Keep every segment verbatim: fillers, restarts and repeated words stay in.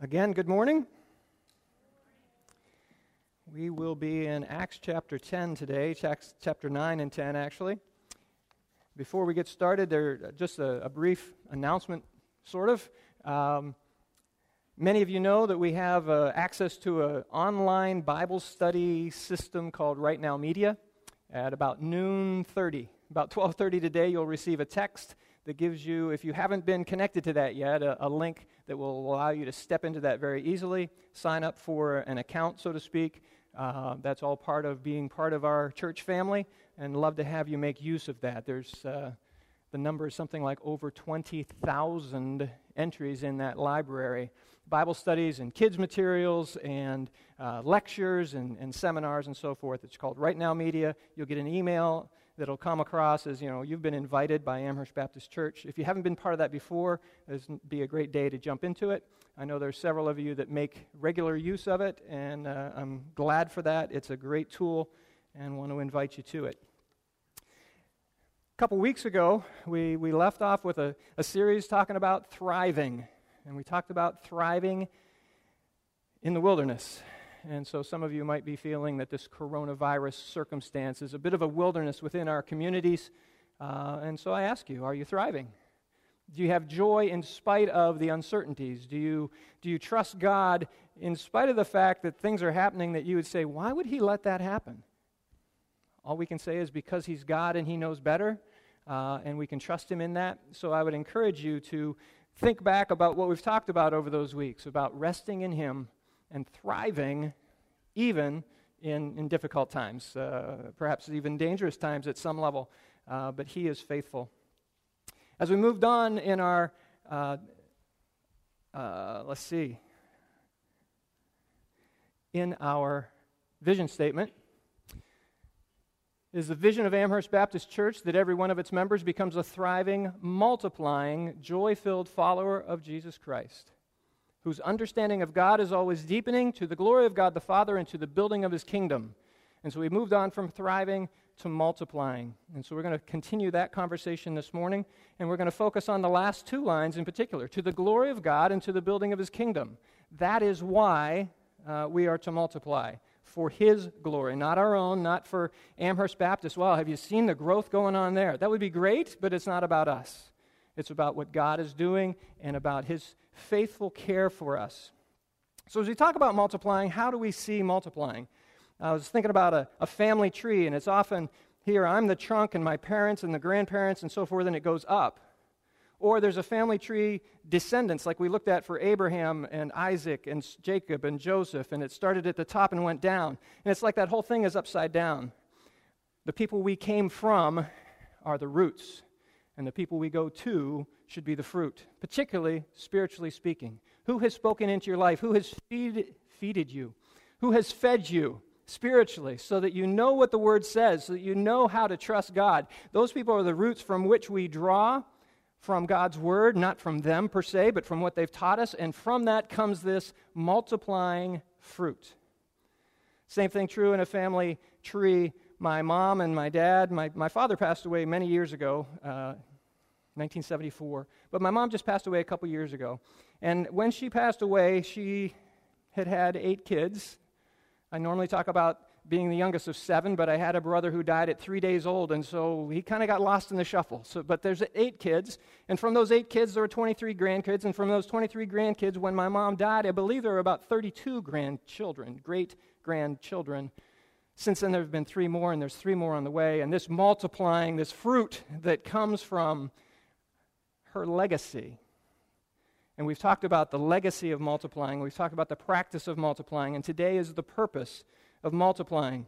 Again, good morning. We will be in Acts chapter ten today, chapter nine and ten actually. Before we get started, there just a, a brief announcement, sort of. Um, many of you know that we have uh, access to an online Bible study system called Right Now Media. At about noon thirty, about twelve thirty today, you'll receive a text that gives you, if you haven't been connected to that yet, a, a link that will allow you to step into that very easily, sign up for an account, so to speak. Uh, that's all part of being part of our church family, and love to have you make use of that. There's uh, the number is something like over twenty thousand entries in that library. Bible studies and kids materials and uh, lectures and, and seminars and so forth. It's called Right Now Media. You'll get an email that'll come across as, you know, you've been invited by Amherst Baptist Church. If you haven't been part of that before, this would be a great day to jump into it. I know there's several of you that make regular use of it, and uh, I'm glad for that. It's a great tool, and want to invite you to it. A couple weeks ago, we, we left off with a, a series talking about thriving, and we talked about thriving in the wilderness. And so some of you might be feeling that this coronavirus circumstance is a bit of a wilderness within our communities. Uh, and so I ask you, are you thriving? Do you have joy in spite of the uncertainties? Do you, do you trust God in spite of the fact that things are happening that you would say, why would he let that happen? All we can say is because he's God and he knows better, uh, and we can trust him in that. So I would encourage you to think back about what we've talked about over those weeks, about resting in him and thriving even in, in difficult times, uh, perhaps even dangerous times at some level, uh, but he is faithful. As we moved on in our, uh, uh, let's see, in our vision statement, is the vision of Amherst Baptist Church that every one of its members becomes a thriving, multiplying, joy-filled follower of Jesus Christ, whose understanding of God is always deepening to the glory of God the Father and to the building of his kingdom. And so we moved on from thriving to multiplying. And so we're going to continue that conversation this morning, and we're going to focus on the last two lines in particular, to the glory of God and to the building of his kingdom. That is why uh, we are to multiply, for his glory, not our own, not for Amherst Baptist. Well, have you seen the growth going on there? That would be great, but it's not about us. It's about what God is doing and about his faithful care for us. So as we talk about multiplying, how do we see multiplying? I was thinking about a, a family tree, and it's often here, I'm the trunk, and my parents and the grandparents and so forth, and it goes up. Or there's a family tree descendants, like we looked at for Abraham and Isaac and Jacob and Joseph, and it started at the top and went down. And it's like that whole thing is upside down. The people we came from are the roots, and the people we go to should be the fruit, particularly spiritually speaking. Who has spoken into your life? Who has feed, feeded you? Who has fed you spiritually so that you know what the Word says, so that you know how to trust God? Those people are the roots from which we draw from God's Word, not from them per se, but from what they've taught us, and from that comes this multiplying fruit. Same thing true in a family tree. My mom and my dad, my, my father passed away many years ago, uh, nineteen seventy-four, but my mom just passed away a couple years ago. And when she passed away, she had had eight kids. I normally talk about being the youngest of seven, but I had a brother who died at three days old, and so he kind of got lost in the shuffle. So, but there's eight kids, and from those eight kids, there were twenty-three grandkids, and from those twenty-three grandkids, when my mom died, I believe there were about thirty-two grandchildren, great-grandchildren. Since then, there have been three more, and there's three more on the way, and this multiplying, this fruit that comes from her legacy. And we've talked about the legacy of multiplying. We've talked about the practice of multiplying, and today is the purpose of multiplying.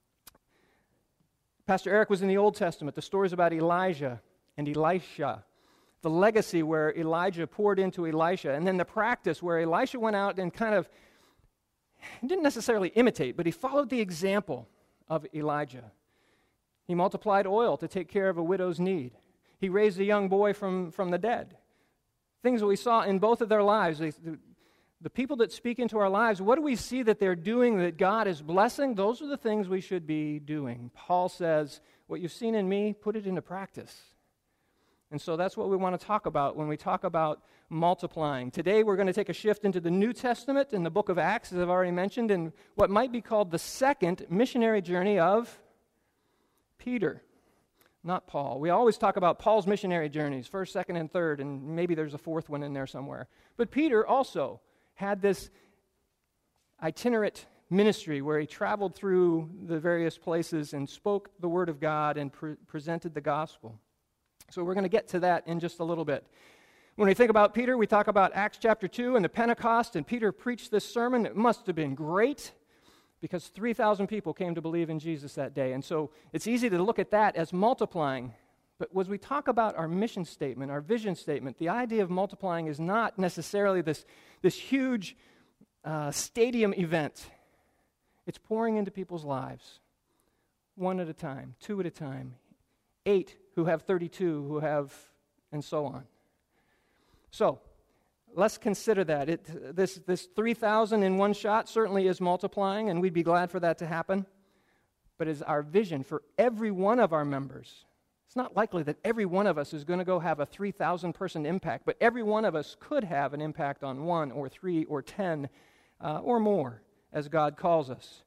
Pastor Eric was in the Old Testament. The stories about Elijah and Elisha, the legacy where Elijah poured into Elisha, and then the practice where Elisha went out and kind of, he didn't necessarily imitate, but he followed the example of Elijah. He multiplied oil to take care of a widow's need. He raised a young boy from, from the dead. Things that we saw in both of their lives. They, the, the people that speak into our lives, what do we see that they're doing that God is blessing? Those are the things we should be doing. Paul says, what you've seen in me, put it into practice. And so that's what we want to talk about when we talk about multiplying. Today we're going to take a shift into the New Testament in the book of Acts, as I've already mentioned, in what might be called the second missionary journey of Peter, not Paul. We always talk about Paul's missionary journeys, first, second, and third, and maybe there's a fourth one in there somewhere. But Peter also had this itinerant ministry where he traveled through the various places and spoke the word of God and pre- presented the gospel. So we're going to get to that in just a little bit. When we think about Peter, we talk about Acts chapter two and the Pentecost, and Peter preached this sermon. It must have been great because three thousand people came to believe in Jesus that day. And so it's easy to look at that as multiplying. But as we talk about our mission statement, our vision statement, the idea of multiplying is not necessarily this, this huge uh, stadium event. It's pouring into people's lives, one at a time, two at a time, eight who have thirty-two, who have, and so on. So, let's consider that. It, this this three thousand in one shot certainly is multiplying, and we'd be glad for that to happen. But is our vision for every one of our members. It's not likely that every one of us is going to go have a three thousand person impact, but every one of us could have an impact on one or three or ten uh, or more, as God calls us.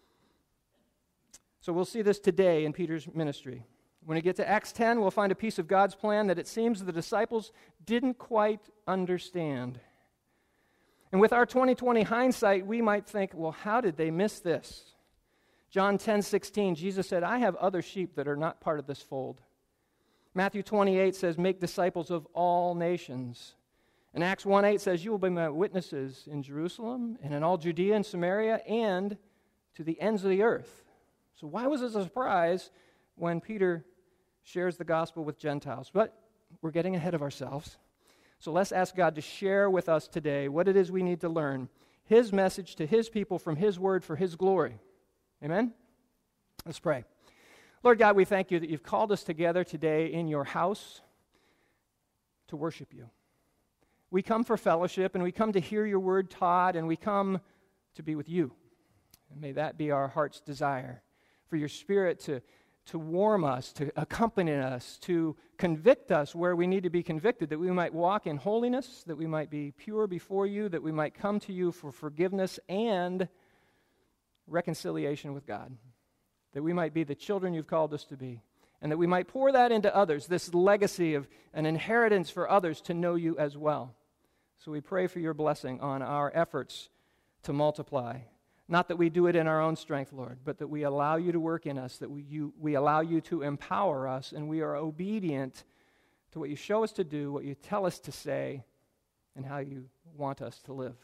So we'll see this today in Peter's ministry. When we get to Acts ten, we'll find a piece of God's plan that it seems the disciples didn't quite understand. And with our twenty twenty hindsight, we might think, well, how did they miss this? John ten sixteen, Jesus said, I have other sheep that are not part of this fold. Matthew twenty-eight says, make disciples of all nations. And Acts one eight says, you will be my witnesses in Jerusalem and in all Judea and Samaria and to the ends of the earth. So why was it a surprise when Peter shares the gospel with Gentiles? But we're getting ahead of ourselves. So let's ask God to share with us today what it is we need to learn, His message to His people from His word for His glory. Amen? Let's pray. Lord God, we thank you that you've called us together today in your house to worship you. We come for fellowship, and we come to hear your word taught, and we come to be with you. And may that be our heart's desire, for your Spirit to, to warm us, to accompany us, to convict us where we need to be convicted, that we might walk in holiness, that we might be pure before you, that we might come to you for forgiveness and reconciliation with God, that we might be the children you've called us to be, and that we might pour that into others, this legacy of an inheritance for others to know you as well. So we pray for your blessing on our efforts to multiply. Not that we do it in our own strength, Lord, but that we allow you to work in us, that we, you, we allow you to empower us, and we are obedient to what you show us to do, what you tell us to say, and how you want us to live.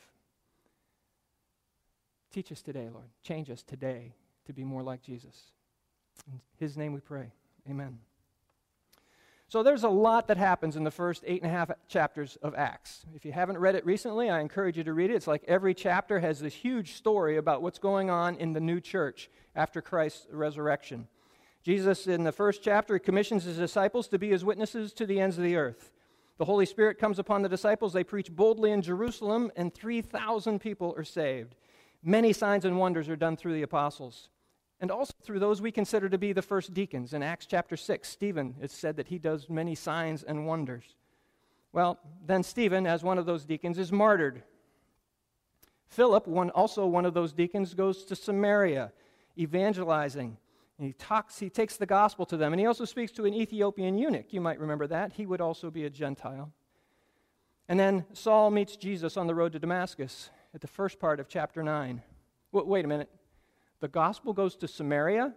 Teach us today, Lord. Change us today to be more like Jesus. In his name we pray. Amen. So there's a lot that happens in the first eight and a half chapters of Acts. If you haven't read it recently, I encourage you to read it. It's like every chapter has this huge story about what's going on in the new church after Christ's resurrection. Jesus, in the first chapter, commissions his disciples to be his witnesses to the ends of the earth. The Holy Spirit comes upon the disciples. They preach boldly in Jerusalem, and three thousand people are saved. Many signs and wonders are done through the apostles, and also through those we consider to be the first deacons. In Acts chapter six, Stephen, it's said that he does many signs and wonders. Well, then Stephen, as one of those deacons, is martyred. Philip, one, also one of those deacons, goes to Samaria, evangelizing. And he talks, he takes the gospel to them. And he also speaks to an Ethiopian eunuch. You might remember that. He would also be a Gentile. And then Saul meets Jesus on the road to Damascus at the first part of chapter nine. Wait, wait a minute. The gospel goes to Samaria?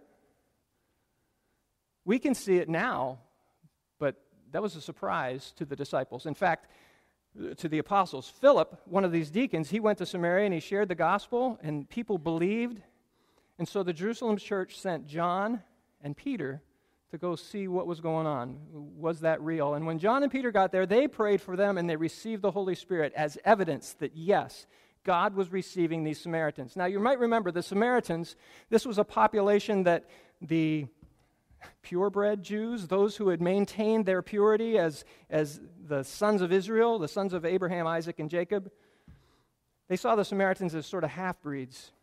We can see it now, but that was a surprise to the disciples. In fact, to the apostles. Philip, one of these deacons, he went to Samaria and he shared the gospel, and people believed. And so the Jerusalem church sent John and Peter to go see what was going on. Was that real? And when John and Peter got there, they prayed for them and they received the Holy Spirit as evidence that, yes, God was receiving these Samaritans. Now, you might remember the Samaritans, this was a population that the purebred Jews, those who had maintained their purity as, as the sons of Israel, the sons of Abraham, Isaac, and Jacob, they saw the Samaritans as sort of half-breeds.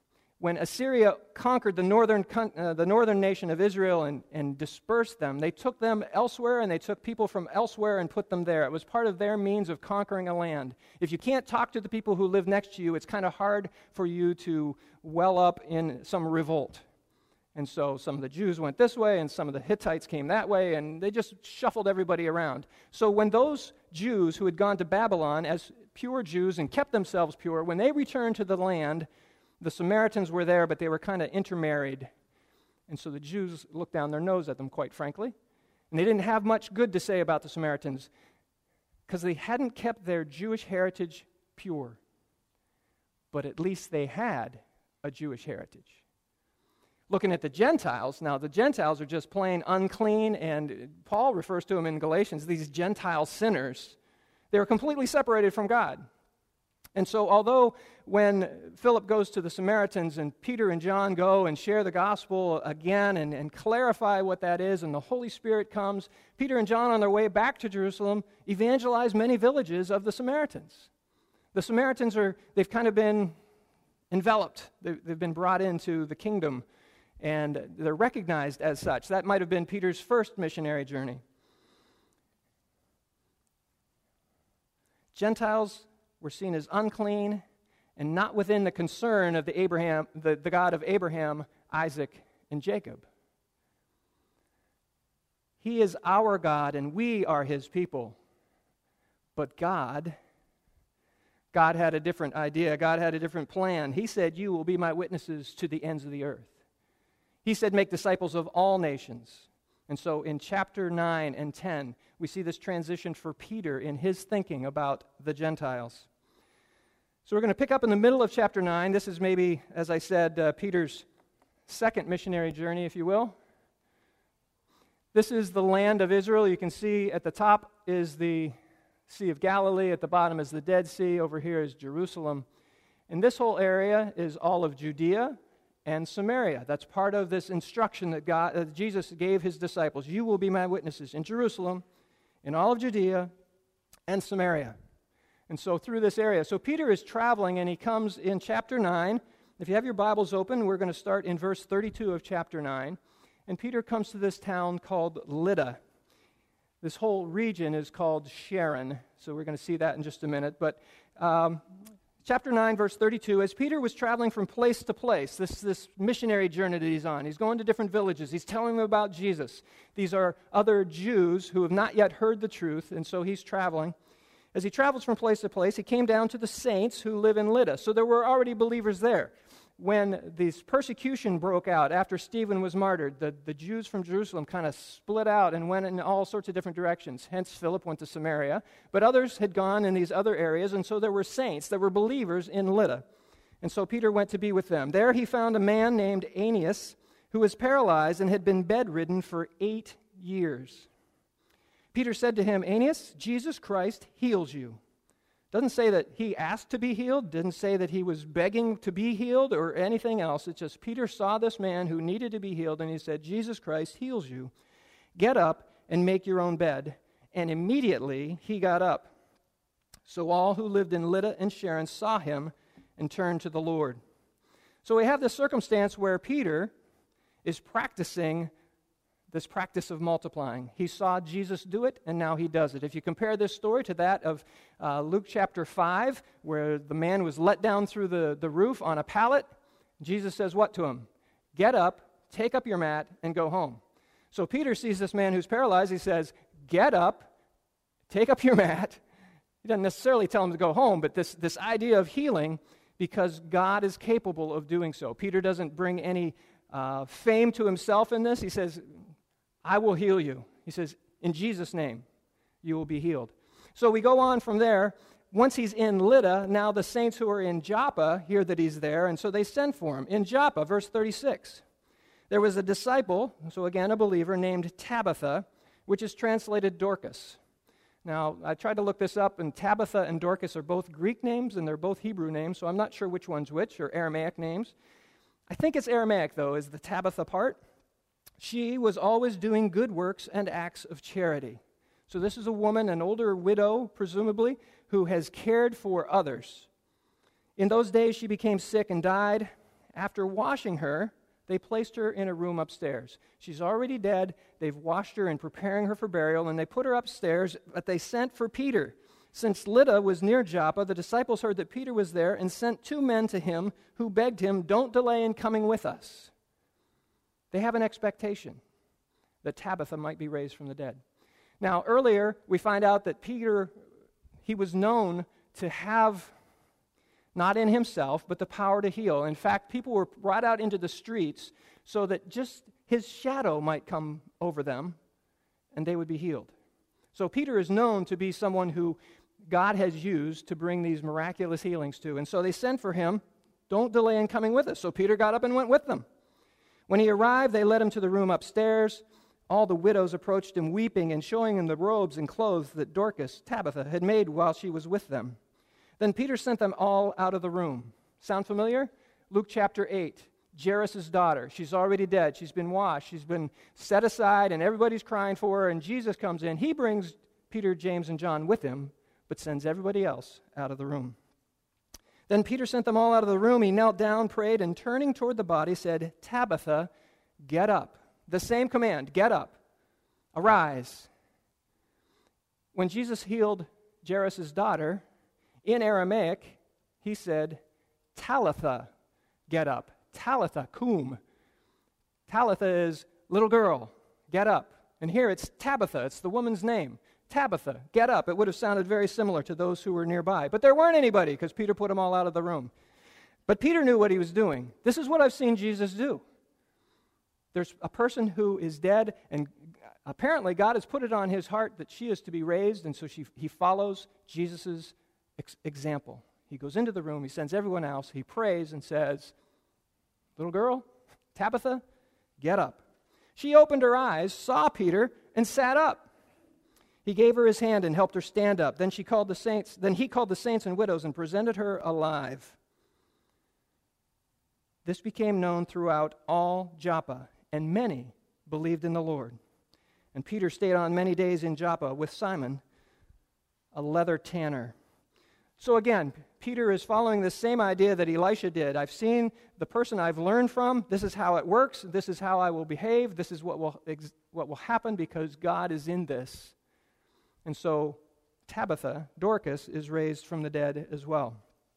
when Assyria conquered the northern uh, the northern nation of Israel and, and dispersed them, they took them elsewhere and they took people from elsewhere and put them there. It was part of their means of conquering a land. If you can't talk to the people who live next to you, it's kind of hard for you to well up in some revolt. And so some of the Jews went this way and some of the Hittites came that way, and they just shuffled everybody around. So when those Jews who had gone to Babylon as pure Jews and kept themselves pure, when they returned to the land, the Samaritans were there, but they were kind of intermarried. And so the Jews looked down their nose at them, quite frankly. And they didn't have much good to say about the Samaritans because they hadn't kept their Jewish heritage pure. But at least they had a Jewish heritage. Looking at the Gentiles, now the Gentiles are just plain unclean, and Paul refers to them in Galatians, these Gentile sinners. They were completely separated from God. And so although when Philip goes to the Samaritans and Peter and John go and share the gospel again and, and clarify what that is, and the Holy Spirit comes, Peter and John on their way back to Jerusalem evangelize many villages of the Samaritans. The Samaritans are, they've kind of been enveloped. They've, they've been brought into the kingdom, and they're recognized as such. That might have been Peter's first missionary journey. Gentiles were seen as unclean and not within the concern of the Abraham, the, the God of Abraham, Isaac, and Jacob. He is our God, and we are his people. But God, God had a different idea. God had a different plan. He said, "You will be my witnesses to the ends of the earth." He said, "Make disciples of all nations." And so in chapter nine and ten, we see this transition for Peter in his thinking about the Gentiles. So we're going to pick up in the middle of chapter nine. This is maybe, as I said, uh, Peter's second missionary journey, if you will. This is the land of Israel. You can see at the top is the Sea of Galilee. At the bottom is the Dead Sea. Over here is Jerusalem. And this whole area is all of Judea and Samaria. That's part of this instruction that God, uh, Jesus gave his disciples. You will be my witnesses in Jerusalem, in all of Judea, and Samaria. And so through this area. So Peter is traveling, and he comes in chapter nine. If you have your Bibles open, we're going to start in verse thirty-two of chapter nine. And Peter comes to this town called Lydda. This whole region is called Sharon. So we're going to see that in just a minute. But um, chapter nine, verse thirty-two, as Peter was traveling from place to place, this, this missionary journey that he's on, he's going to different villages. He's telling them about Jesus. These are other Jews who have not yet heard the truth, and so he's traveling. As he travels from place to place, he came down to the saints who live in Lydda. So there were already believers there. When this persecution broke out after Stephen was martyred, the, the Jews from Jerusalem kind of split out and went in all sorts of different directions. Hence, Philip went to Samaria. But others had gone in these other areas, and so there were saints, there were believers in Lydda. And so Peter went to be with them. There he found a man named Aeneas who was paralyzed and had been bedridden for eight years. Peter said to him, "Aeneas, Jesus Christ heals you." Doesn't say that he asked to be healed, didn't say that he was begging to be healed or anything else. It's just Peter saw this man who needed to be healed, and he said, "Jesus Christ heals you. Get up and make your own bed." And immediately he got up. So all who lived in Lydda and Sharon saw him and turned to the Lord. So we have this circumstance where Peter is practicing this practice of multiplying. He saw Jesus do it, and now he does it. If you compare this story to that of uh, Luke chapter five, where the man was let down through the, the roof on a pallet, Jesus says what to him? "Get up, take up your mat, and go home." So Peter sees this man who's paralyzed. He says, "Get up, take up your mat." He doesn't necessarily tell him to go home, but this, this idea of healing, because God is capable of doing so. Peter doesn't bring any uh, fame to himself in this. He says, "I will heal you." He says, "In Jesus' name, you will be healed." So we go on from there. Once he's in Lydda, now the saints who are in Joppa hear that he's there, and so they send for him. In Joppa, verse thirty-six, there was a disciple, so again a believer, named Tabitha, which is translated Dorcas. Now, I tried to look this up, and Tabitha and Dorcas are both Greek names, and they're both Hebrew names, so I'm not sure which one's which, or Aramaic names. I think it's Aramaic, though, is the Tabitha part. She was always doing good works and acts of charity. So this is a woman, an older widow, presumably, who has cared for others. In those days she became sick and died, After washing her, they placed her in a room upstairs. She's already dead. They've washed her and preparing her for burial, and they put her upstairs, but they sent for Peter. Since Lydda was near Joppa, the disciples heard that Peter was there and sent two men to him who begged him, "Don't delay in coming with us." They have an expectation that Tabitha might be raised from the dead. Now, earlier, we find out that Peter, he was known to have, not in himself, but the power to heal. In fact, people were brought out into the streets so that just his shadow might come over them and they would be healed. So Peter is known to be someone who God has used to bring these miraculous healings to. And so they sent for him, "Don't delay in coming with us." So Peter got up and went with them. When he arrived, they led him to the room upstairs. All the widows approached him weeping and showing him the robes and clothes that Dorcas, Tabitha, had made while she was with them. Then Peter sent them all out of the room. Sound familiar? Luke chapter eight. Jairus' daughter. She's already dead. She's been washed. She's been set aside, and everybody's crying for her, and Jesus comes in. He brings Peter, James, and John with him, but sends everybody else out of the room. Then Peter sent them all out of the room. He knelt down, prayed, and turning toward the body said, "Tabitha, get up." The same command, get up, arise. When Jesus healed Jairus' daughter, in Aramaic, he said, Talitha, get up. Talitha, cum. Talitha is little girl, get up. And here it's Tabitha, it's the woman's name. Tabitha, get up. It would have sounded very similar to those who were nearby. But there weren't anybody because Peter put them all out of the room. But Peter knew what he was doing. This is what I've seen Jesus do. There's a person who is dead, and apparently God has put it on his heart that she is to be raised, and so she, he follows Jesus' ex- example. He goes into the room, he sends everyone else, he prays and says, "Little girl, Tabitha, get up." She opened her eyes, saw Peter, and sat up. He gave her his hand and helped her stand up. Then she called the saints. Then he called the saints and widows and presented her alive. This became known throughout all Joppa, and many believed in the Lord. And Peter stayed on many days in Joppa with Simon, a leather tanner. So again, Peter is following the same idea that Elisha did. I've seen the person I've learned from. This is how it works. This is how I will behave. This is what will ex- what will happen because God is in this. And so Tabitha, Dorcas, is raised from the dead as well.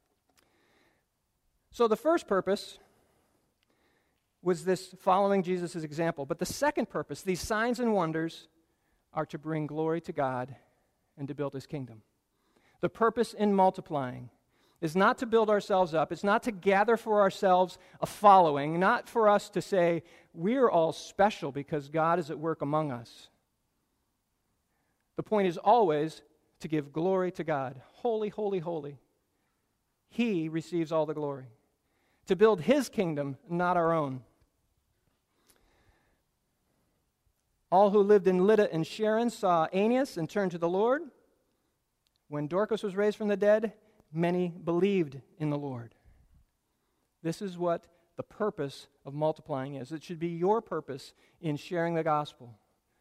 So the first purpose was this following Jesus' example. But the second purpose, these signs and wonders, are to bring glory to God and to build his kingdom. The purpose in multiplying is not to build ourselves up. It's not to gather for ourselves a following, not for us to say, we're all special because God is at work among us. The point is always to give glory to God. Holy, holy, holy. He receives all the glory. To build his kingdom, not our own. All who lived in Lydda and Sharon saw Aeneas and turned to the Lord. When Dorcas was raised from the dead, many believed in the Lord. This is what the purpose of multiplying is. It should be your purpose in sharing the gospel.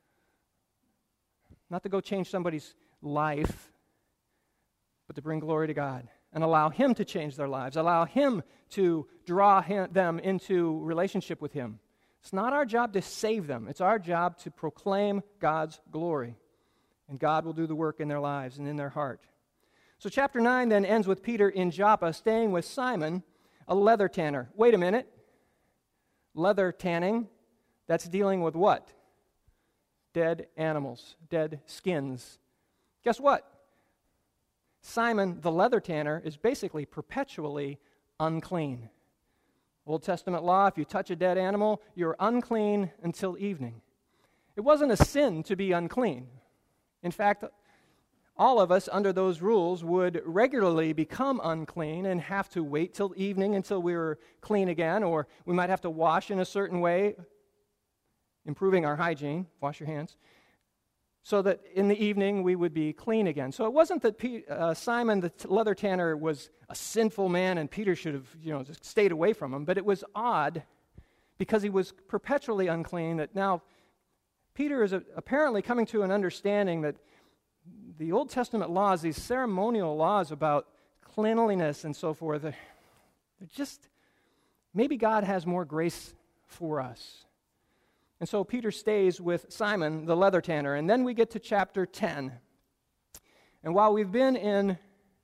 Not to go change somebody's life, but to bring glory to God and allow him to change their lives, allow him to draw him, them into relationship with him. It's not our job to save them. It's our job to proclaim God's glory. And God will do the work in their lives and in their heart. So chapter nine then ends with Peter in Joppa staying with Simon, a leather tanner. Wait a minute. Leather tanning, that's dealing with what? Dead animals, dead skins. Guess what? Simon, the leather tanner, is basically perpetually unclean. Old Testament law, if you touch a dead animal, you're unclean until evening. It wasn't a sin to be unclean. In fact, all of us under those rules would regularly become unclean and have to wait till evening until we were clean again, or we might have to wash in a certain way, improving our hygiene, wash your hands, so that in the evening we would be clean again. So it wasn't that P- uh, Simon the t- leather tanner was a sinful man and Peter should have, you know, just stayed away from him, but it was odd because he was perpetually unclean that now Peter is a, apparently coming to an understanding that the Old Testament laws, these ceremonial laws about cleanliness and so forth, they're just, maybe God has more grace for us. And so Peter stays with Simon, the leather tanner. And then we get to chapter ten. And while we've been in,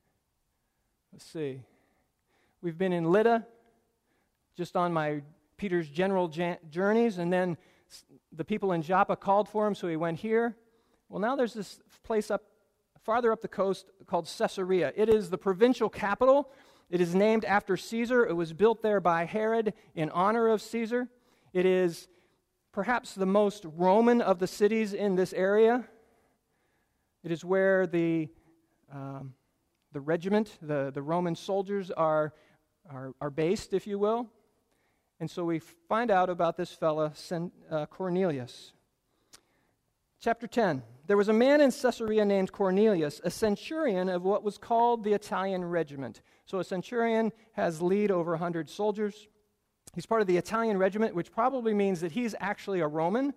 let's see, we've been in Lydda, just on my Peter's general jan- journeys, and then the people in Joppa called for him, so he went here. Well, now there's this place up farther up the coast called Caesarea. It is the provincial capital. It is named after Caesar. It was built there by Herod in honor of Caesar. It is perhaps the most Roman of the cities in this area. It is where the um, the regiment, the, the Roman soldiers are, are are based, if you will. And so we find out about this fella, uh, Cornelius. Chapter ten. There was a man in Caesarea named Cornelius, a centurion of what was called the Italian regiment. So a centurion has lead over one hundred soldiers. He's part of the Italian regiment, which probably means that he's actually a Roman.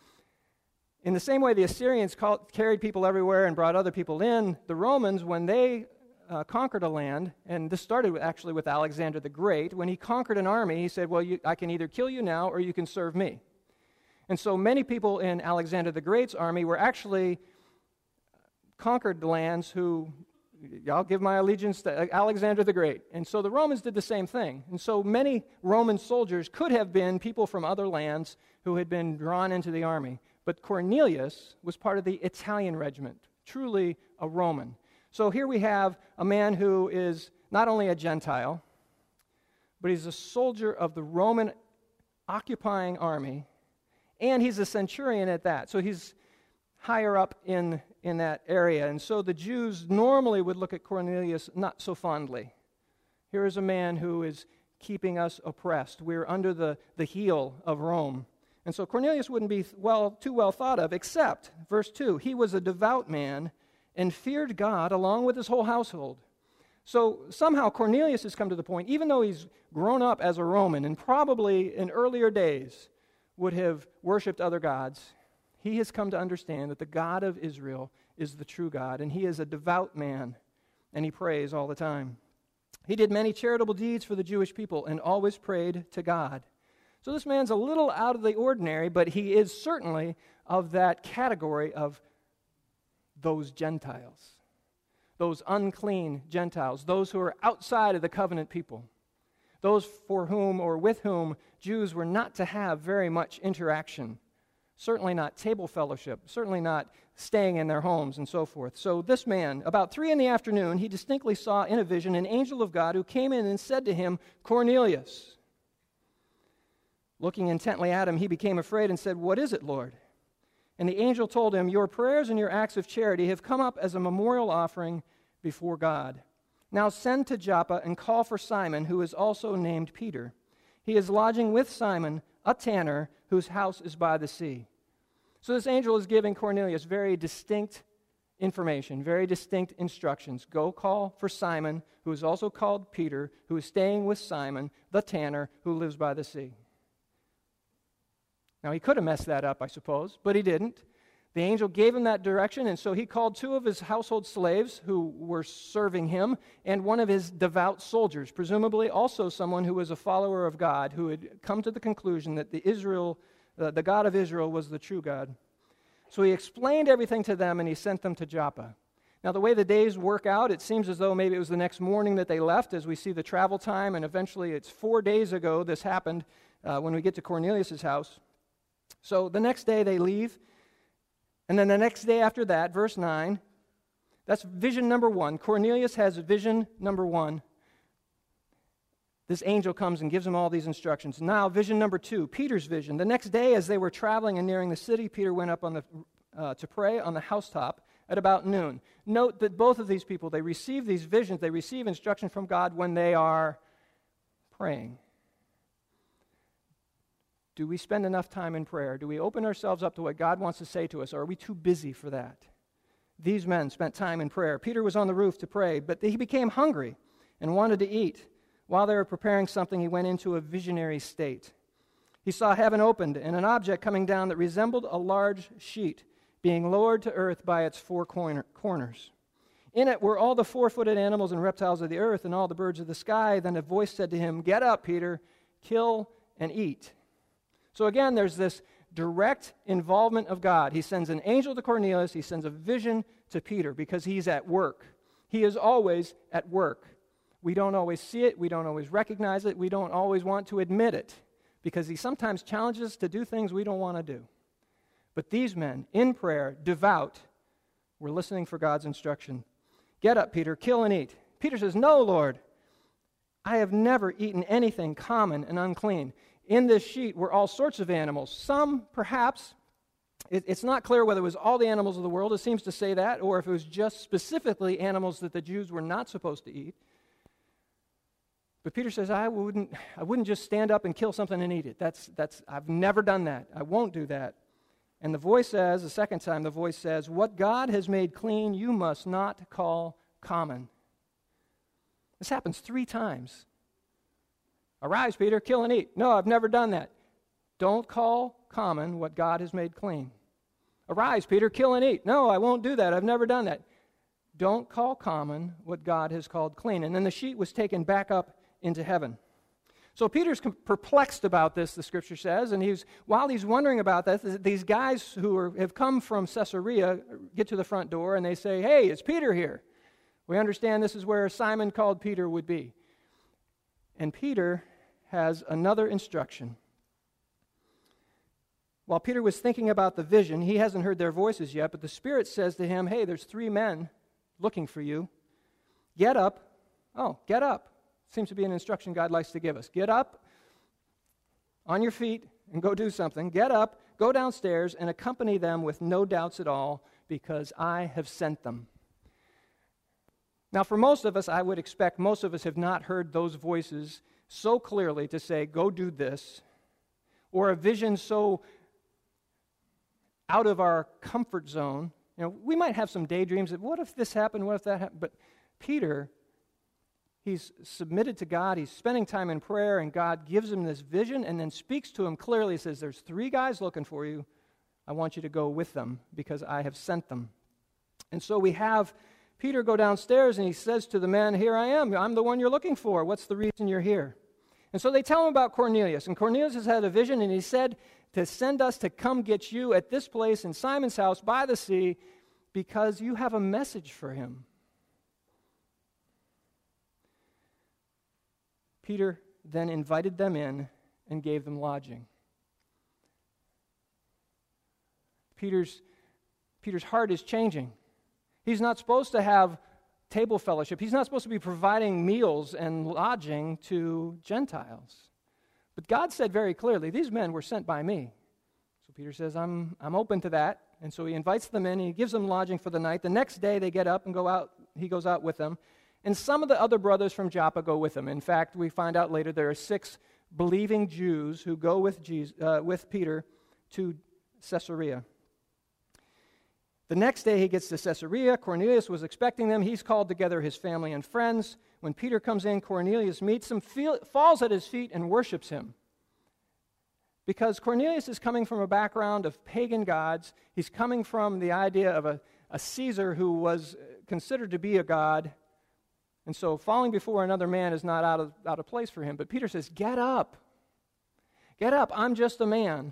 In the same way the Assyrians called, carried people everywhere and brought other people in, the Romans, when they uh, conquered a land, and this started with, actually with Alexander the Great, when he conquered an army, he said, well, you, I can either kill you now or you can serve me. And so many people in Alexander the Great's army were actually conquered lands who, I'll give my allegiance to Alexander the Great. And so the Romans did the same thing. And so many Roman soldiers could have been people from other lands who had been drawn into the army. But Cornelius was part of the Italian regiment, truly a Roman. So here we have a man who is not only a Gentile, but he's a soldier of the Roman occupying army, and he's a centurion at that. So he's higher up in, in that area. And so the Jews normally would look at Cornelius not so fondly. Here is a man who is keeping us oppressed. We're under the, the heel of Rome. And so Cornelius wouldn't be well too well thought of, except, verse two, he was a devout man and feared God along with his whole household. So somehow Cornelius has come to the point, even though he's grown up as a Roman and probably in earlier days would have worshipped other gods, he has come to understand that the God of Israel is the true God, and he is a devout man, and he prays all the time. He did many charitable deeds for the Jewish people and always prayed to God. So this man's a little out of the ordinary, but he is certainly of that category of those Gentiles, those unclean Gentiles, those who are outside of the covenant people, those for whom or with whom Jews were not to have very much interaction, certainly not table fellowship, certainly not staying in their homes and so forth. So this man, about three in the afternoon, he distinctly saw in a vision an angel of God who came in and said to him, Cornelius. Looking intently at him, he became afraid and said, what is it, Lord? And the angel told him, your prayers and your acts of charity have come up as a memorial offering before God. Now send to Joppa and call for Simon, who is also named Peter. He is lodging with Simon, a tanner, whose house is by the sea. So this angel is giving Cornelius very distinct information, very distinct instructions. Go call for Simon, who is also called Peter, who is staying with Simon, the tanner, who lives by the sea. Now, he could have messed that up, I suppose, but he didn't. The angel gave him that direction, and so he called two of his household slaves who were serving him and one of his devout soldiers, presumably also someone who was a follower of God, who had come to the conclusion that the Israel, uh, the God of Israel was the true God. So he explained everything to them, and he sent them to Joppa. Now, the way the days work out, it seems as though maybe it was the next morning that they left, as we see the travel time, and eventually it's four days ago this happened uh, when we get to Cornelius' house. So the next day they leave, and then the next day after that, verse nine, that's vision number one. Cornelius has vision number one. This angel comes and gives him all these instructions. Now, vision number two, Peter's vision. The next day, as they were traveling and nearing the city, Peter went up on the uh, to pray on the housetop at about noon. Note that both of these people, they receive these visions, they receive instruction from God when they are praying. Do we spend enough time in prayer? Do we open ourselves up to what God wants to say to us, or are we too busy for that? These men spent time in prayer. Peter was on the roof to pray, but he became hungry and wanted to eat. While they were preparing something, he went into a visionary state. He saw heaven opened and an object coming down that resembled a large sheet being lowered to earth by its four corner, corners. In it were all the four-footed animals and reptiles of the earth and all the birds of the sky. Then a voice said to him, "Get up, Peter. kill, and eat. So again, there's this direct involvement of God. He sends an angel to Cornelius. He sends a vision to Peter because he's at work. He is always at work. We don't always see it. We don't always recognize it. We don't always want to admit it because he sometimes challenges us to do things we don't want to do. But these men, in prayer, devout, were listening for God's instruction. Get up, Peter, kill and eat. Peter says, no, Lord, I have never eaten anything common and unclean. In this sheet were all sorts of animals. Some, perhaps, it, it's not clear whether it was all the animals of the world, it seems to say that, or if it was just specifically animals that the Jews were not supposed to eat. But Peter says, I wouldn't, I wouldn't just stand up and kill something and eat it. That's, that's, I've never done that. I won't do that. And the voice says, the second time, the voice says, what God has made clean, you must not call common. This happens three times. Arise, Peter, kill and eat. No, I've never done that. Don't call common what God has made clean. Arise, Peter, kill and eat. No, I won't do that. I've never done that. Don't call common what God has called clean. And then the sheet was taken back up into heaven. So Peter's perplexed about this, the scripture says, and he's while he's wondering about this, these guys who are, have come from Caesarea get to the front door and they say, hey, it's Peter here. We understand this is where Simon called Peter would be. And Peter has another instruction. While Peter was thinking about the vision, he hasn't heard their voices yet, but the Spirit says to him, hey, there's three men looking for you. Get up. Oh, get up. Seems to be an instruction God likes to give us. Get up on your feet and go do something. Get up, go downstairs, and accompany them with no doubts at all, because I have sent them. Now, for most of us, I would expect most of us have not heard those voices so clearly to say, go do this, or a vision so out of our comfort zone. You know, we might have some daydreams of, what if this happened, what if that happened? But Peter, he's submitted to God, he's spending time in prayer, and God gives him this vision and then speaks to him clearly. He says, there's three guys looking for you. I want you to go with them because I have sent them. And so we have Peter go downstairs and he says to the men, here I am, I'm the one you're looking for. What's the reason you're here? And so they tell him about Cornelius. And Cornelius has had a vision, and he said to send us to come get you at this place in Simon's house by the sea because you have a message for him. Peter then invited them in and gave them lodging. Peter's, Peter's heart is changing. He's not supposed to have table fellowship. He's not supposed to be providing meals and lodging to Gentiles. But God said very clearly, these men were sent by me. So Peter says, I'm, I'm open to that. And so he invites them in, and he gives them lodging for the night. The next day they get up and go out. He goes out with them. And some of the other brothers from Joppa go with him. In fact, we find out later there are six believing Jews who go with, Jesus, uh, with Peter to Caesarea. The next day he gets to Caesarea. Cornelius was expecting them. He's called together his family and friends. When Peter comes in, Cornelius meets him, feel, falls at his feet, and worships him. Because Cornelius is coming from a background of pagan gods. He's coming from the idea of a, a Caesar who was considered to be a god. And so falling before another man is not out of, out of place for him. But Peter says, get up. Get up. I'm just a man.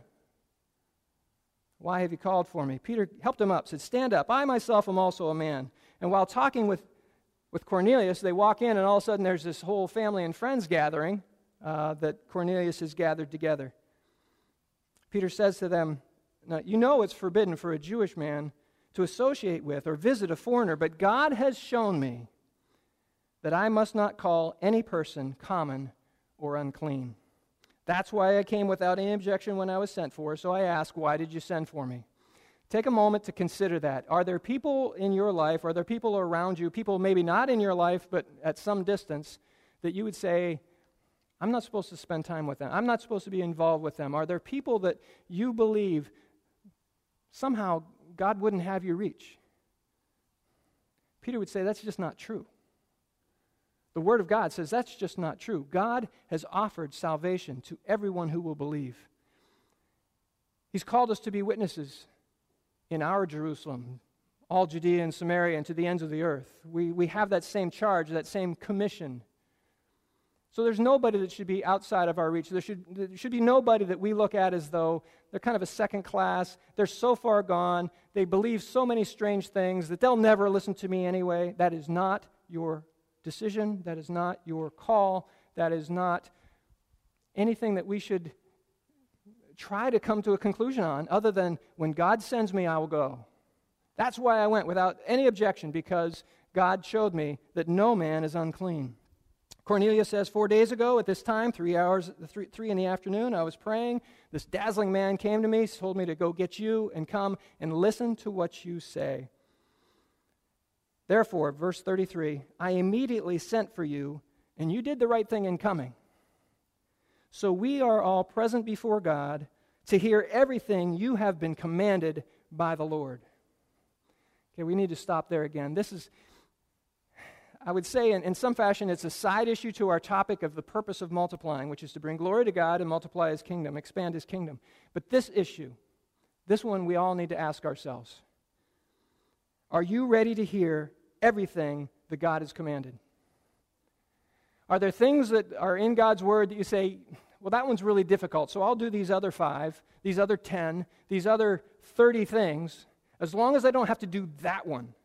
Why have you called for me? Peter helped him up, said, stand up. I myself am also a man. And while talking with, with Cornelius, they walk in, and all of a sudden there's this whole family and friends gathering uh, that Cornelius has gathered together. Peter says to them, now, you know it's forbidden for a Jewish man to associate with or visit a foreigner, but God has shown me that I must not call any person common or unclean. That's why I came without any objection when I was sent for. So I ask, why did you send for me? Take a moment to consider that. Are there people in your life, are there people around you, people maybe not in your life, but at some distance, that you would say, I'm not supposed to spend time with them. I'm not supposed to be involved with them. Are there people that you believe somehow God wouldn't have you reach? Peter would say, that's just not true. The Word of God says that's just not true. God has offered salvation to everyone who will believe. He's called us to be witnesses in our Jerusalem, all Judea and Samaria, and to the ends of the earth. We, we have that same charge, that same commission. So there's nobody that should be outside of our reach. There should, there should be nobody that we look at as though they're kind of a second class. They're so far gone. They believe so many strange things that they'll never listen to me anyway. That is not your decision. That is not your call. That is not anything that we should try to come to a conclusion on, other than when God sends me, I will go. That's why I went without any objection, because God showed me that no man is unclean. Cornelius says, four days ago at this time, three hours, three, three in the afternoon, I was praying. This dazzling man came to me, told me to go get you and come and listen to what you say. Therefore, verse thirty-three, I immediately sent for you, and you did the right thing in coming. So we are all present before God to hear everything you have been commanded by the Lord. Okay, we need to stop there again. This is, I would say in, in some fashion, it's a side issue to our topic of the purpose of multiplying, which is to bring glory to God and multiply His kingdom, expand His kingdom. But this issue, this one we all need to ask ourselves. Are you ready to hear everything that God has commanded? Are there things that are in God's Word that you say, well, that one's really difficult, so I'll do these other five, these other ten, these other thirty things, as long as I don't have to do that one?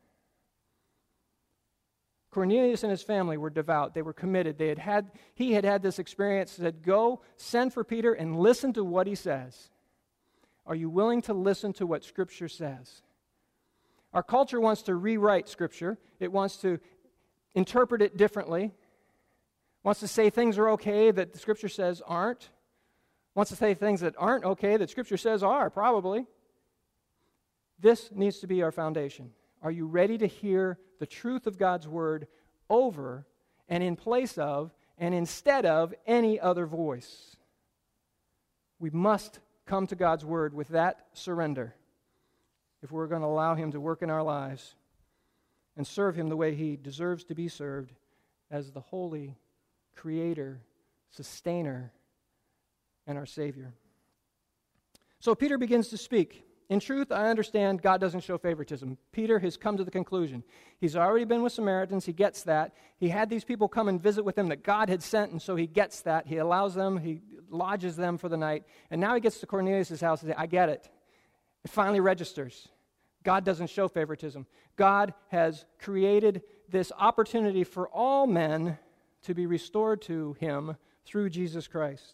Cornelius and his family were devout. They were committed. They had had, he had had this experience, said, go, send for Peter, and listen to what he says. Are you willing to listen to what Scripture says? Our culture wants to rewrite Scripture. It wants to interpret it differently. Wants to say things are okay that the Scripture says aren't. Wants to say things that aren't okay that Scripture says are, probably. This needs to be our foundation. Are you ready to hear the truth of God's Word over and in place of and instead of any other voice? We must come to God's Word with that surrender if we're going to allow Him to work in our lives and serve Him the way He deserves to be served as the holy Creator, Sustainer, and our Savior. So Peter begins to speak. In truth, I understand God doesn't show favoritism. Peter has come to the conclusion. He's already been with Samaritans. He gets that. He had these people come and visit with him that God had sent, and so he gets that. He allows them. He lodges them for the night. And now he gets to Cornelius' house and says, I get it. It finally registers. God doesn't show favoritism. God has created this opportunity for all men to be restored to Him through Jesus Christ.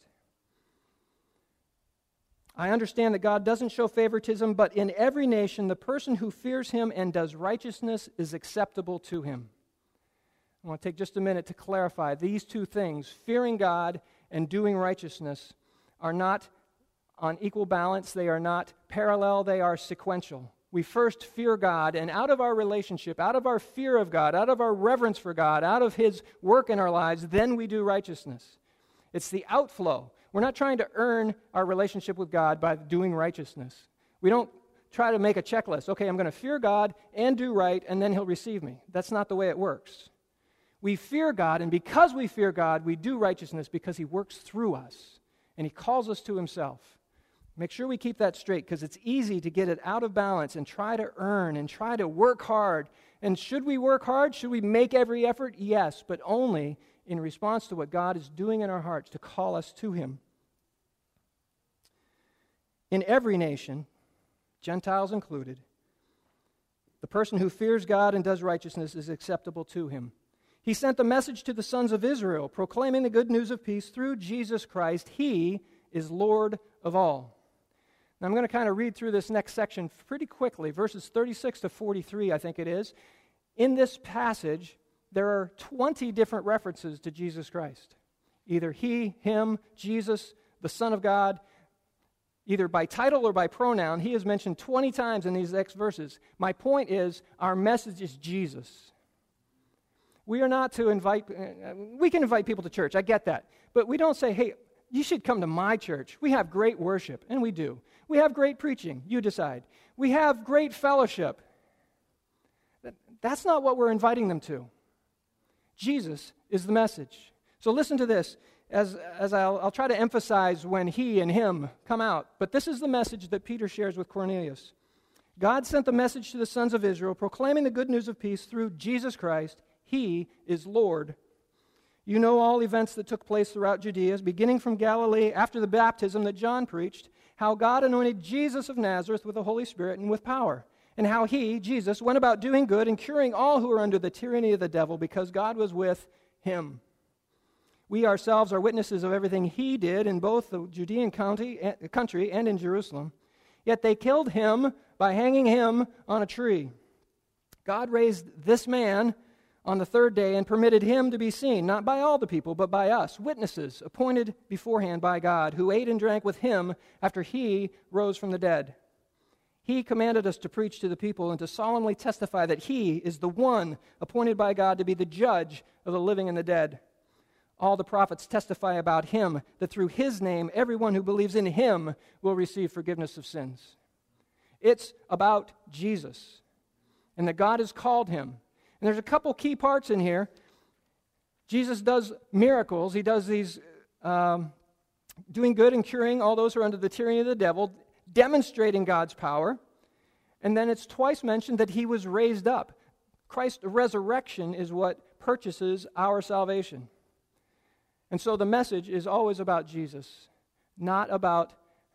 I understand that God doesn't show favoritism, but in every nation, the person who fears Him and does righteousness is acceptable to Him. I want to take just a minute to clarify these two things. Fearing God and doing righteousness are not on equal balance. They are not parallel. They are sequential. We first fear God, and out of our relationship, out of our fear of God, out of our reverence for God, out of His work in our lives, then we do righteousness. It's the outflow. We're not trying to earn our relationship with God by doing righteousness. We don't try to make a checklist. Okay, I'm going to fear God and do right, and then He'll receive me. That's not the way it works. We fear God, and because we fear God, we do righteousness because He works through us, and He calls us to Himself. Make sure we keep that straight, because it's easy to get it out of balance and try to earn and try to work hard. And should we work hard? Should we make every effort? Yes, but only in response to what God is doing in our hearts to call us to Him. In every nation, Gentiles included, the person who fears God and does righteousness is acceptable to Him. He sent the message to the sons of Israel, proclaiming the good news of peace through Jesus Christ. He is Lord of all. Now I'm going to kind of read through this next section pretty quickly, verses thirty-six to forty-three, I think it is. In this passage, there are twenty different references to Jesus Christ. Either He, Him, Jesus, the Son of God, either by title or by pronoun. He is mentioned twenty times in these next verses. My point is, our message is Jesus. We are not to invite, uh, we can invite people to church, I get that. But we don't say, hey, you should come to my church. We have great worship, and we do. We have great preaching, you decide. We have great fellowship. That's not what we're inviting them to. Jesus is the message. So listen to this, as, as I'll, I'll try to emphasize when He and Him come out. But this is the message that Peter shares with Cornelius. God sent the message to the sons of Israel, proclaiming the good news of peace through Jesus Christ. He is Lord. You know all events that took place throughout Judea, beginning from Galilee after the baptism that John preached, how God anointed Jesus of Nazareth with the Holy Spirit and with power, and how he, Jesus, went about doing good and curing all who were under the tyranny of the devil because God was with him. We ourselves are witnesses of everything he did in both the Judean county, country and in Jerusalem. Yet they killed him by hanging him on a tree. God raised this man on the third day and permitted him to be seen, not by all the people, but by us, witnesses appointed beforehand by God, who ate and drank with him after he rose from the dead. He commanded us to preach to the people and to solemnly testify that he is the one appointed by God to be the judge of the living and the dead. All the prophets testify about him, that through his name everyone who believes in him will receive forgiveness of sins. It's about Jesus, and that God has called him. And there's a couple key parts in here. Jesus does miracles. He does these um, doing good and curing all those who are under the tyranny of the devil, demonstrating God's power. And then it's twice mentioned that he was raised up. Christ's resurrection is what purchases our salvation. And so the message is always about Jesus, not about,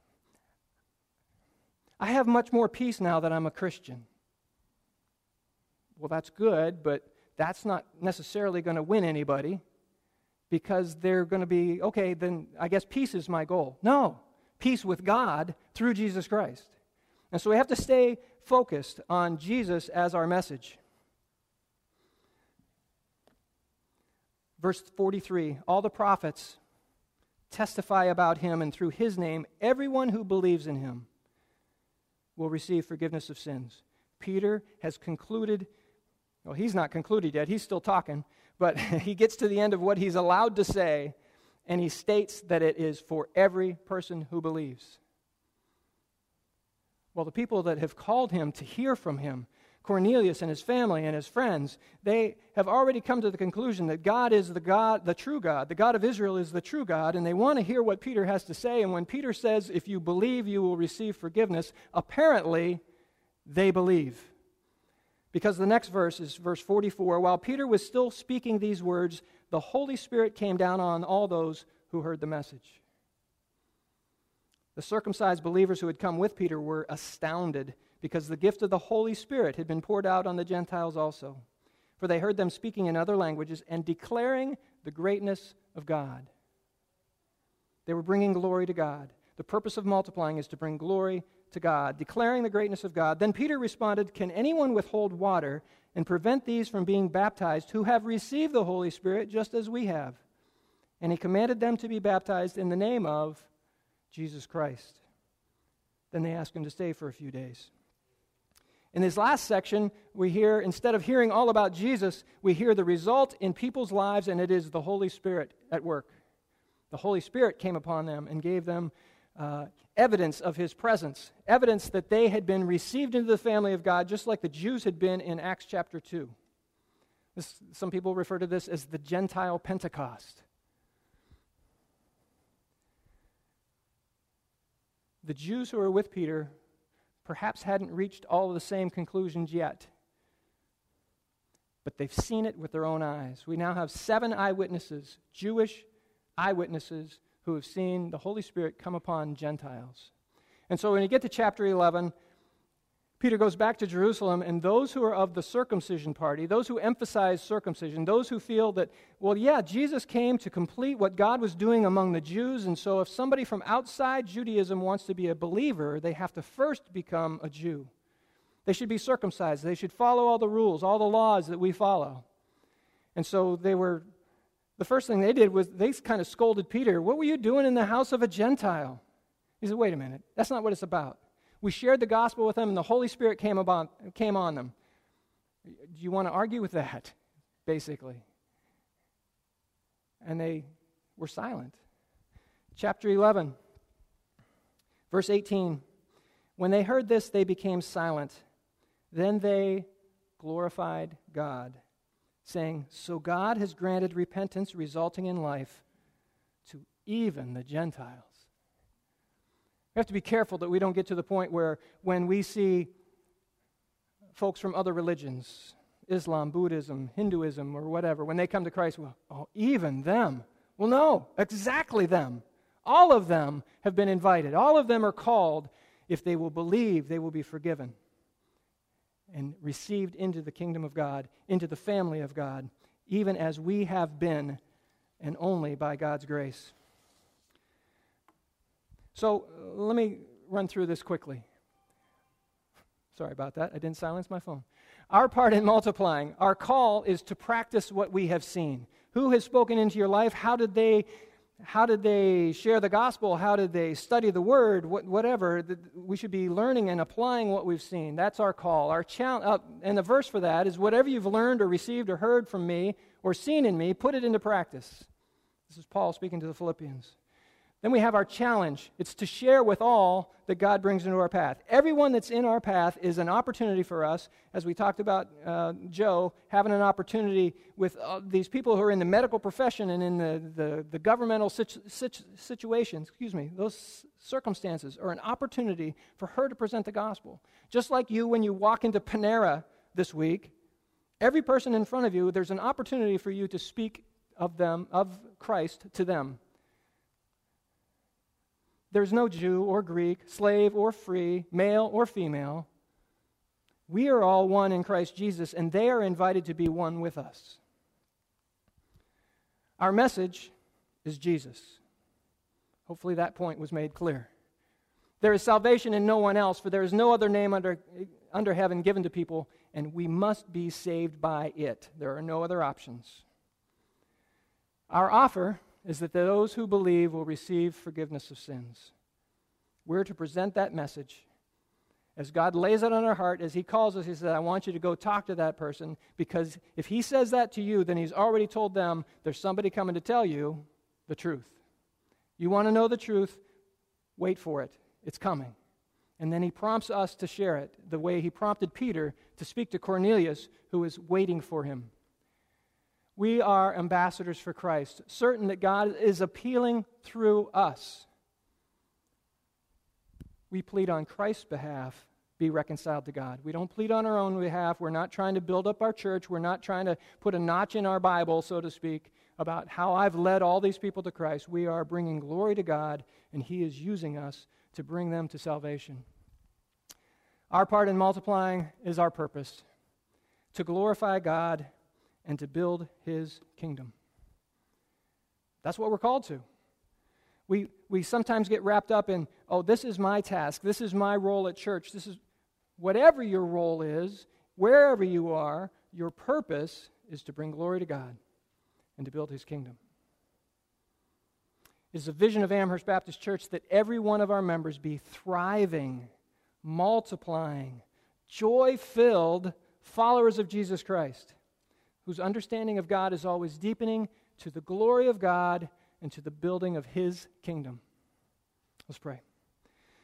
I have much more peace now that I'm a Christian. Well, that's good, but that's not necessarily going to win anybody, because they're going to be, okay, then I guess peace is my goal. No, peace with God through Jesus Christ. And so we have to stay focused on Jesus as our message. Verse forty-three, all the prophets testify about him, and through his name, everyone who believes in him will receive forgiveness of sins. Peter has concluded, well, he's not concluded yet, he's still talking, but he gets to the end of what he's allowed to say, and he states that it is for every person who believes. Well, the people that have called him to hear from him, Cornelius and his family and his friends, they have already come to the conclusion that God is the God, the true God. The God of Israel is the true God, and they want to hear what Peter has to say. And when Peter says, if you believe, you will receive forgiveness, apparently they believe. Because the next verse is verse forty-four. While Peter was still speaking these words, the Holy Spirit came down on all those who heard the message. The circumcised believers who had come with Peter were astounded, because the gift of the Holy Spirit had been poured out on the Gentiles also. For they heard them speaking in other languages and declaring the greatness of God. They were bringing glory to God. The purpose of multiplying is to bring glory to God, declaring the greatness of God. Then Peter responded, can anyone withhold water and prevent these from being baptized who have received the Holy Spirit just as we have? And he commanded them to be baptized in the name of Jesus Christ. Then they asked him to stay for a few days. In this last section, we hear, instead of hearing all about Jesus, we hear the result in people's lives, and it is the Holy Spirit at work. The Holy Spirit came upon them and gave them uh, evidence of his presence, evidence that they had been received into the family of God, just like the Jews had been in Acts chapter two. This, some people refer to this as the Gentile Pentecost. The Jews who were with Peter perhaps hadn't reached all of the same conclusions yet, but they've seen it with their own eyes. We now have seven eyewitnesses, Jewish eyewitnesses, who have seen the Holy Spirit come upon Gentiles. And so when you get to chapter eleven, Peter goes back to Jerusalem, and those who are of the circumcision party, those who emphasize circumcision, those who feel that, well, yeah, Jesus came to complete what God was doing among the Jews, and so if somebody from outside Judaism wants to be a believer, they have to first become a Jew. They should be circumcised. They should follow all the rules, all the laws that we follow. And so they were, the first thing they did was they kind of scolded Peter. What were you doing in the house of a Gentile? He said, wait a minute, that's not what it's about. We shared the gospel with them, and the Holy Spirit came upon, came on them. Do you want to argue with that, basically? And they were silent. Chapter eleven, verse eighteen. When they heard this, they became silent. Then they glorified God, saying, so God has granted repentance resulting in life to even the Gentiles. We have to be careful that we don't get to the point where when we see folks from other religions, Islam, Buddhism, Hinduism, or whatever, when they come to Christ, well, oh, even them. Well, no, exactly them. All of them have been invited. All of them are called. If they will believe, they will be forgiven and received into the kingdom of God, into the family of God, even as we have been, and only by God's grace. So uh, let me run through this quickly. Sorry about that. I didn't silence my phone. Our part in multiplying, our call is to practice what we have seen. Who has spoken into your life? How did they, how did they share the gospel? How did they study the word? What, whatever. We should be learning and applying what we've seen. That's our call. Our challenge, uh, and the verse for that is, whatever you've learned or received or heard from me or seen in me, put it into practice. This is Paul speaking to the Philippians. Then we have our challenge. It's to share with all that God brings into our path. Everyone that's in our path is an opportunity for us, as we talked about uh, Joe, having an opportunity with uh, these people who are in the medical profession and in the, the, the governmental situ- situ- situations, excuse me, those circumstances are an opportunity for her to present the gospel. Just like you, when you walk into Panera this week, every person in front of you, there's an opportunity for you to speak of them, of Christ to them. There's no Jew or Greek, slave or free, male or female. We are all one in Christ Jesus, and they are invited to be one with us. Our message is Jesus. Hopefully that point was made clear. There is salvation in no one else, for there is no other name under, under heaven given to people, and we must be saved by it. There are no other options. Our offer is that those who believe will receive forgiveness of sins. We're to present that message as God lays it on our heart, as He calls us. He said, I want you to go talk to that person, because if He says that to you, then He's already told them there's somebody coming to tell you the truth. You want to know the truth? Wait for it. It's coming. And then He prompts us to share it the way He prompted Peter to speak to Cornelius, who is waiting for him. We are ambassadors for Christ, certain that God is appealing through us. We plead on Christ's behalf, be reconciled to God. We don't plead on our own behalf. We're not trying to build up our church. We're not trying to put a notch in our Bible, so to speak, about how I've led all these people to Christ. We are bringing glory to God, and He is using us to bring them to salvation. Our part in multiplying is our purpose, to glorify God and to build His kingdom. That's what we're called to. We we sometimes get wrapped up in, oh, this is my task, this is my role at church, this is, whatever your role is, wherever you are, your purpose is to bring glory to God and to build His kingdom. It is a vision of Amherst Baptist Church that every one of our members be thriving, multiplying, joy-filled followers of Jesus Christ, whose understanding of God is always deepening to the glory of God and to the building of His kingdom. Let's pray.